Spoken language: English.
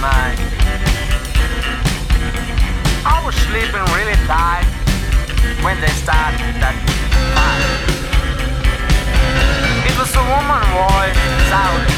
night. I was sleeping really tight when they started that fight. It was a woman voice, sounded